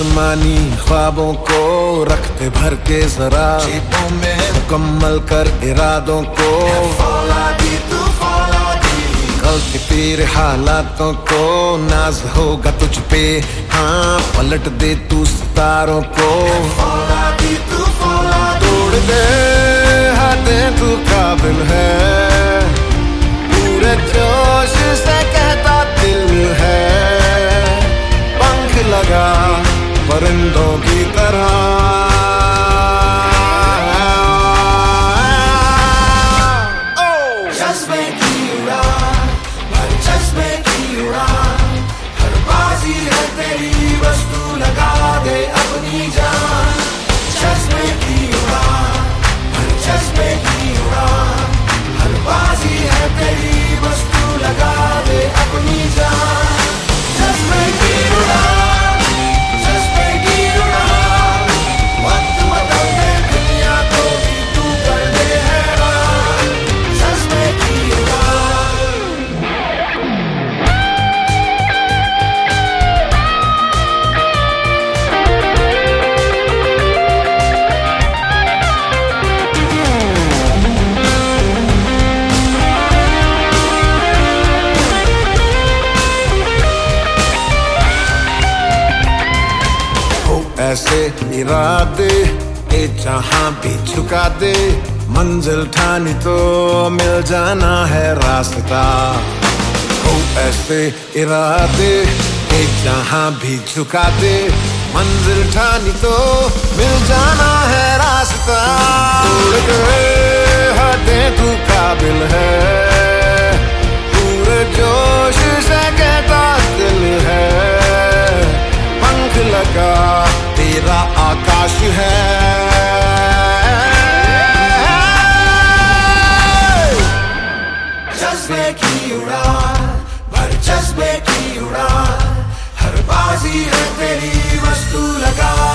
आसमानी ख्वाबों को रखते भर के जरा जेबों में, मुकम्मल कर इरादों को। कल के तेरे हालातों को नाज होगा तुझ पे, हाँ पलट दे तू सितारों को। तोड़ दे हदें तू काबिल है, पूरे जोश से कहता दिल है। पंख लगा परिंदों की तरह, जज्बे की उड़ान, हर जज्बे की उड़ान, हर बाजी है तेरी बस तू लगा दे अपनी जान। जज्बे की उड़ान, हर जज्बे की उड़ान, हर बाजी है तेरी बस तू लगा दे अपनी जान। जज्बे की उड़ान, जज्बे की उड़ान, वक्त बदल दे दुनिया को भी तू कर दे हैरान। जज्बे की उड़ान। ऐसे इरादे ए जहां भी झुका दे, मंजिल ठानी तो मिल जाना है रास्ता। हो ऐसे इरादे ए जहां भी झुका दे, मंजिल ठानी तो मिल जाना है रास्ता। तोड़ गए हदें तू काबिल है, पूरे जोश से कहता दिल है। पंख लगा तेरा आकाश है, जज्बे की उड़ान, भर जज्बे की उड़ान, हर बाजी है तेरी बस तू लगा